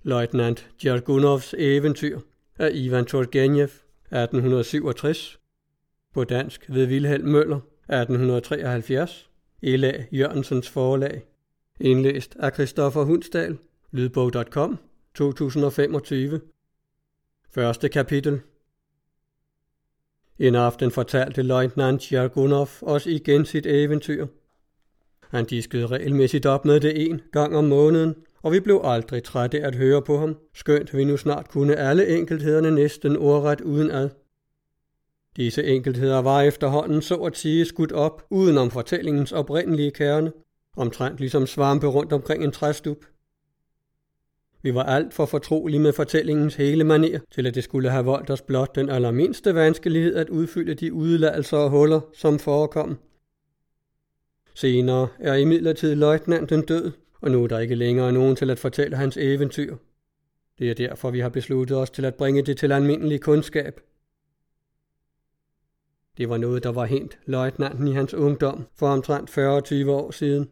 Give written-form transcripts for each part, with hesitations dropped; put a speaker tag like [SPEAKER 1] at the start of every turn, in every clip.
[SPEAKER 1] Løjtnant Djergunovs eventyr af Ivan Turgenev, 1867. På dansk ved Vilhelm Møller, 1873. Ela Jørgensens forlag. Indlæst af Christoffer Hundsdal. Lydbog.com 2025. Første kapitel. En aften fortalte løjtnant Djergunov os igen sit eventyr. Han diskede regelmæssigt op med det en gang om måneden, og vi blev aldrig trætte at høre på ham, skønt vi nu snart kunne alle enkelthederne næsten ordret udenad. Disse enkeltheder var efterhånden så at sige skudt op udenom fortællingens oprindelige kerne, omtrent ligesom svampe rundt omkring en træstup. Vi var alt for fortrolige med fortællingens hele manér, til at det skulle have voldt os blot den allermindste vanskelighed at udfylde de udeladelser og huller, som forekom. Senere er imidlertid løjtnanten død, og nu er der ikke længere nogen til at fortælle hans eventyr. Det er derfor, vi har besluttet os til at bringe det til almindelig kundskab. Det var noget, der var hent løjtnanten i hans ungdom for omtrent 40-20 år siden.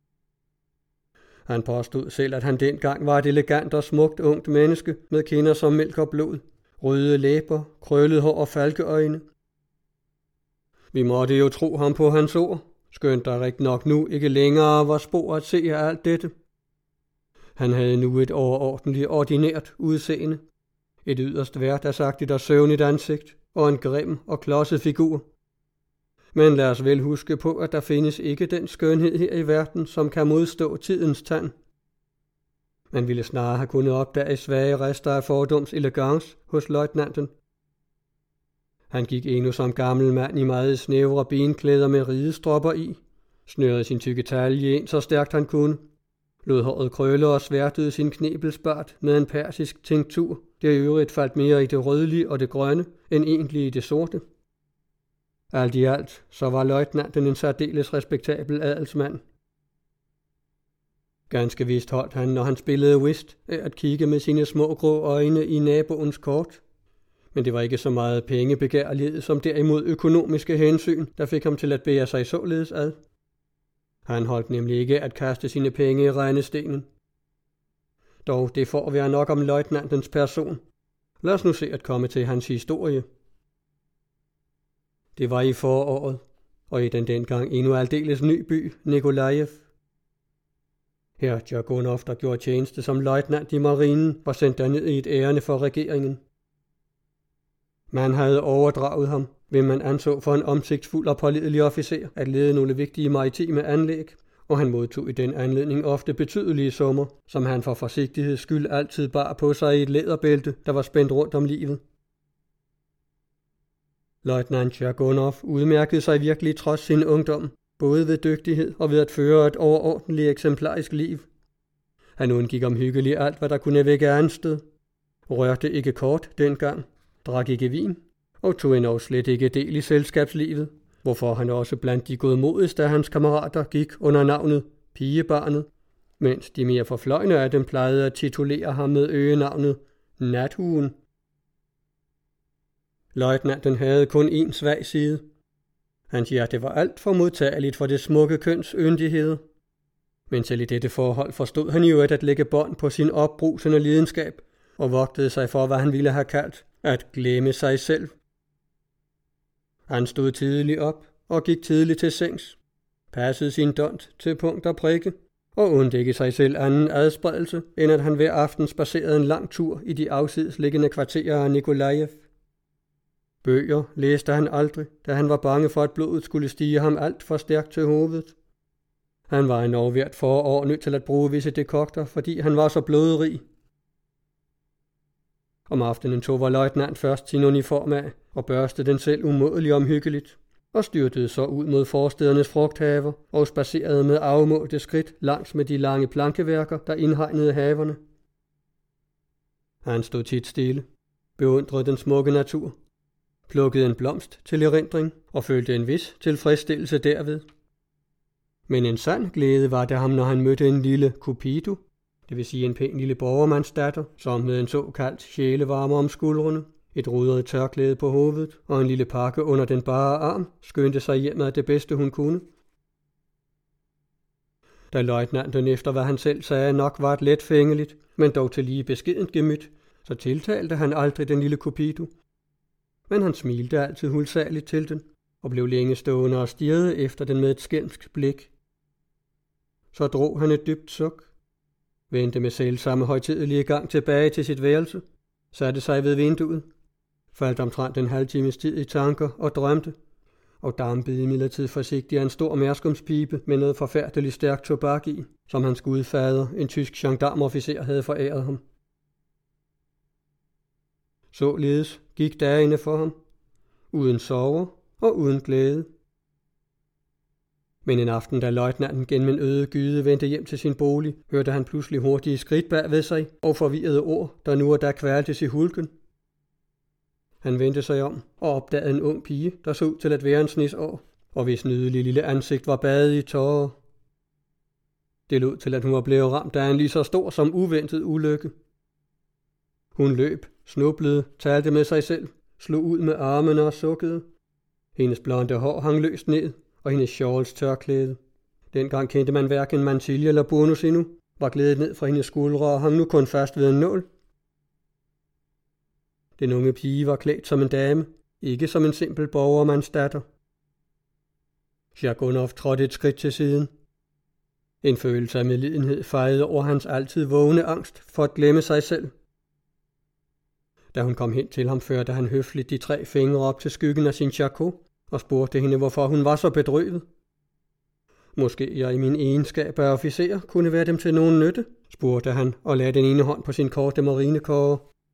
[SPEAKER 1] Han påstod selv, at han dengang var et elegant og smukt ungt menneske med kinder som mælk og blod, røde læber, krøllet hår og falkeøjne. Vi måtte jo tro ham på hans ord, skønt der rigtig nok nu ikke længere var spor at se af alt dette. Han havde nu et overordentligt ordinært udseende, et yderst hverdagsagtigt og søvnigt ansigt og en grim og klodset figur. Men lad os vel huske på, at der findes ikke den skønhed her i verden, som kan modstå tidens tand. Man ville snarere have kunnet opdage svage rester af fordums elegance hos løjtnanten. Han gik endnu som gammel mand i meget snævre benklæder med ridestropper i, snørede sin tykke talje ind så stærkt han kunne, lod håret krølle og sværtede sin knebelsbart med en persisk tinktur, der i øvrigt faldt mere i det rødlige og det grønne end egentlig i det sorte. Alt i alt, så var løjtnanten en særdeles respektabel adelsmand. Ganske vist holdt han, når han spillede whist, at kigge med sine små grå øjne i naboens kort. Men det var ikke så meget pengebegærlighed som derimod økonomiske hensyn, der fik ham til at bære sig således ad. Han holdt nemlig ikke at kaste sine penge i regnestenen. Dog det får være nok om løjtnantens person. Lad os nu se at komme til hans historie. Det var i foråret, og i den dengang endnu aldeles ny by, Nikolajev. Her Djergunov, der gjorde tjeneste som løjtnant i marinen, var sendt derned i et ærinde for regeringen. Man havde overdraget ham, hvem man anså for en omsigtsfuld og pålidelig officer at lede nogle vigtige maritime anlæg, og han modtog i den anledning ofte betydelige summer, som han for forsigtigheds skyld altid bar på sig i et læderbælte, der var spændt rundt om livet. Løjtnant Djergunov udmærkede sig virkelig trods sin ungdom, både ved dygtighed og ved at føre et overordentligt eksemplarisk liv. Han undgik omhyggeligt alt, hvad der kunne vække ansted, rørte ikke kort dengang, drak ikke vin og tog endnu slet ikke del i selskabslivet, hvorfor han også blandt de godmodigste af hans kammerater gik under navnet Pigebarnet, mens de mere forfløjne af dem plejede at titulere ham med øgenavnet Nathuen. Løjtnanten havde kun én svag side. Hans hjerte var alt for modtageligt for det smukke køns yndigheder. Men selv i dette forhold forstod han jo at lægge bånd på sin opbrusende lidenskab og vogtede sig for, hvad han ville have kaldt at glemme sig selv. Han stod tidligt op og gik tidligt til sengs, passede sin dont til punkt og prikke og undgik sig selv anden adspredelse, end at han hver aften spadserede en lang tur i de afsidesliggende kvarterer af Nikolajev. Bøger læste han aldrig, da han var bange for, at blodet skulle stige ham alt for stærkt til hovedet. Han var endnu hvert forår nødt til at bruge visse dekokter, fordi han var så blodrig. Om aftenen tog vor løjtnant først sin uniform af og børstede den selv umådeligt omhyggeligt, og styrtede så ud mod forstedernes frugthaver og spadserede med afmålte skridt langs med de lange plankeværker, der indhegnede haverne. Han stod tit stille, beundrede den smukke natur, plukkede en blomst til erindring og følte en vis tilfredsstillelse derved. Men en sand glæde var det ham, når han mødte en lille Cupido, det vil sige en pæn lille borgermandsdatter, som med en såkaldt sjælevarme om skuldrene, et rudret tørklæde på hovedet og en lille pakke under den bare arm, skyndte sig hjem med det bedste hun kunne. Da løjtnanten efter hvad han selv sagde nok var et letfængeligt, men dog til lige beskedent gemyt, så tiltalte han aldrig den lille Cupido. Men han smilte altid hulsageligt til den, og blev længe stående og stirrede efter den med et skælmsk blik. Så drog han et dybt suk, vendte med selvsamme højtidelige gang tilbage til sit værelse, satte sig ved vinduet, faldt omtrent en halv times tid i tanker og drømte, og dampede imidlertid forsigtigt en stor mærskumspibe med noget forfærdeligt stærkt tobak i, som hans gudfader, en tysk gendarmeofficer, havde foræret ham. Således gik dagene for ham, uden sorger og uden glæde. Men en aften, da løjtnanten gennem en øde gyde vendte hjem til sin bolig, hørte han pludselig hurtige skridt bag ved sig og forvirrede ord, der nu og da kværltes i hulken. Han vendte sig om og opdagede en ung pige, der så ud til at være en snes år, og hvis nydelige lille ansigt var badet i tårer. Det lød til, at hun var blevet ramt af en lige så stor som uventet ulykke. Hun løb, snublede, talte med sig selv, slog ud med armene og sukkede. Hendes blonde hår hang løst ned, og hendes shawls tørklæde. Dengang kendte man hverken mantille eller burnus endnu, var glædet ned fra hendes skuldre og hang nu kun fast ved en nål. Den unge pige var klædt som en dame, ikke som en simpel borgermandsdatter. Sjagunov trådte et skridt til siden. En følelse af medlidenhed fejede over hans altid vågne angst for at glemme sig selv. Da hun kom hen til ham, førte han høfligt de 3 fingre op til skyggen af sin shako og spurgte hende, hvorfor hun var så bedrøvet. Måske jeg i min egenskab af officer kunne være dem til nogen nytte, spurgte han og lagde den ene hånd på sin korte marinekåre.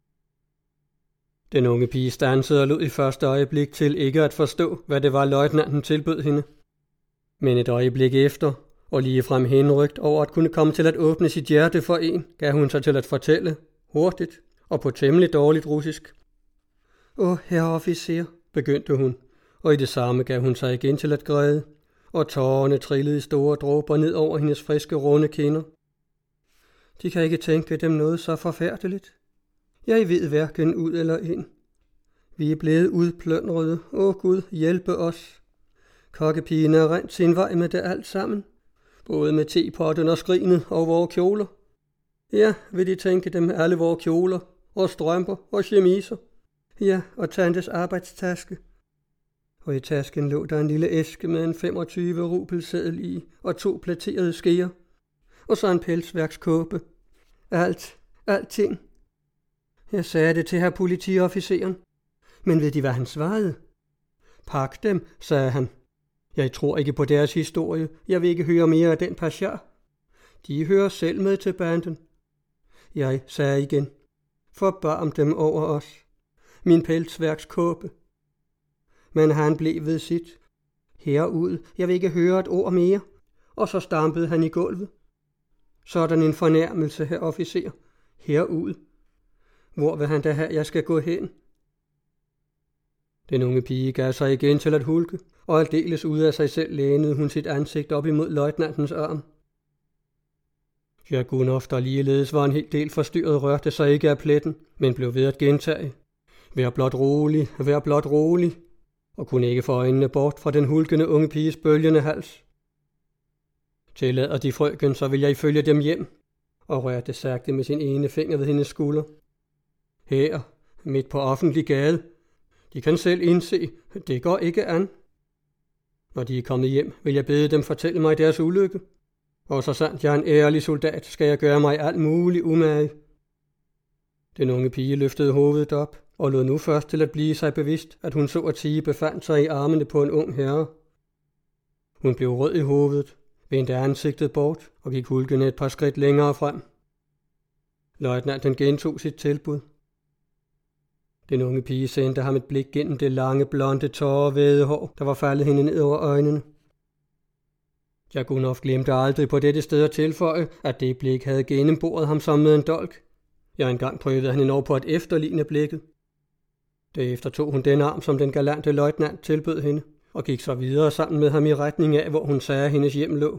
[SPEAKER 1] Den unge pige stansede og lod i første øjeblik til ikke at forstå, hvad det var løjtnanten tilbød hende. Men et øjeblik efter, og ligefrem henrygt over at kunne komme til at åbne sit hjerte for en, gav hun sig til at fortælle, hurtigt og på temmelig dårligt russisk. Herre officer, begyndte hun, og i det samme gav hun sig igen til at græde, og tårerne trillede i store dråber ned over hendes friske, runde kinder. De kan ikke tænke dem noget så forfærdeligt. Jeg ved hverken ud eller ind. Vi er blevet udpløndrede. Gud, hjælpe os. Kokkepigen er rent sin vej med det alt sammen. Både med tepotten og skrinet og vores kjoler. Ja, vil de tænke dem alle vores kjoler og strømper og chemiser. Ja, og tantes arbejdstaske. Og i tasken lå der en lille æske med en 25 rubelseddel i og 2 platerede skeer. Og så en pelsværkskåbe. Alting. Jeg sagde det til herr politiofficeren. Men ved de, hvad han svarede? Pak dem, sagde han. Jeg tror ikke på deres historie. Jeg vil ikke høre mere af den pasjar. De hører selv med til banden. Jeg sagde igen. Forbarm dem over os. Min pelsværkskåbe. Men han blev ved sit. Herud, jeg vil ikke høre et ord mere. Og så stampede han i gulvet. Sådan en fornærmelse, herr officer. Herud. Hvor vil han da have, jeg skal gå hen? Den unge pige gav sig igen til at hulke, og aldeles ud af sig selv lænede hun sit ansigt op imod løjtnantens arm. Sjagunov, der ligeledes var en hel del forstyrret, rørte sig ikke af pletten, men blev ved at gentage. Vær blot rolig, og kunne ikke få øjnene bort fra den hulkende unge piges bølgende hals. Tillader de frøken, så vil jeg følge dem hjem, og rørte sagte med sin ene finger ved hendes skulder. Her, midt på offentlig gade. De kan selv indse, det går ikke an. Når de er kommet hjem, vil jeg bede dem fortælle mig deres ulykke. Og så sandt jeg er en ærlig soldat, skal jeg gøre mig alt muligt umage. Den unge pige løftede hovedet op, og lod nu først til at blive sig bevidst, at hun så at sige befandt sig i armene på en ung herre. Hun blev rød i hovedet, vendte ansigtet bort og gik hulkende et par skridt længere frem. Løjtnanten gentog sit tilbud. Den unge pige sendte ham et blik gennem det lange, blonde, tårevæde hår, der var faldet hende ned over øjnene. Sjagunov glemte aldrig på dette sted at tilføje, at det blik havde gennemboret ham som med en dolk. Ja, engang prøvede han endnu på at efterligne blikket. Derefter tog hun den arm, som den galante løjtnant tilbød hende, og gik så videre sammen med ham i retning af, hvor hun sagde, at hendes hjem lå.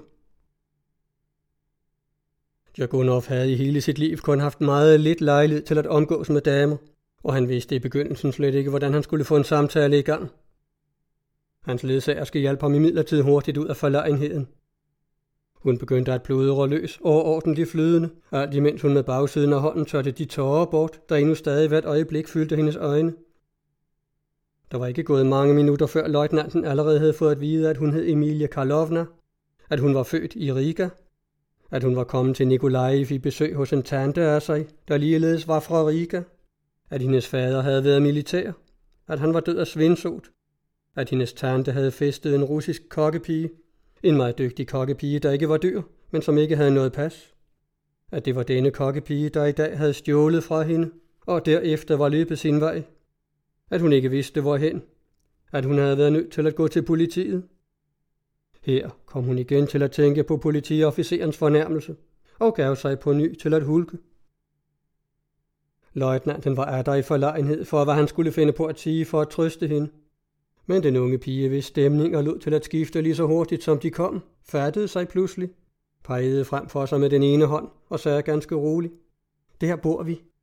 [SPEAKER 1] Sjagunov havde i hele sit liv kun haft meget lidt lejlighed til at omgås med damer, og han vidste i begyndelsen slet ikke, hvordan han skulle få en samtale i gang. Hans ledsagerske hjalp ham imidlertid hurtigt ud af forlegenheden. Hun begyndte at blodre løs overordentligt flydende, alt imens hun med bagsiden af hånden tørte de tårer bort, der endnu stadig hvert øjeblik fyldte hendes øjne. Der var ikke gået mange minutter før løjtnanten allerede havde fået at vide, at hun hed Emilia Karlovna, at hun var født i Riga, at hun var kommet til Nikolajev i besøg hos en tante af sig, der ligeledes var fra Riga, at hendes fader havde været militær, at han var død af svindsot, at hendes tante havde festet en russisk kokkepige, en meget dygtig kokkepige, der ikke var dyr, men som ikke havde noget pas, at det var denne kokkepige, der i dag havde stjålet fra hende, og derefter var løbet sin vej, at hun ikke vidste hvorhen, at hun havde været nødt til at gå til politiet. Her kom hun igen til at tænke på politiofficerens fornærmelse, og gav sig på ny til at hulke. Løjtnanten var atter i forlegenhed for, hvad han skulle finde på at sige for at trøste hende. Men den unge pige, hvis stemninger lod til at skifte lige så hurtigt som de kom, fattede sig pludselig, pegede frem for sig med den ene hånd og sagde ganske roligt: "Der bor vi.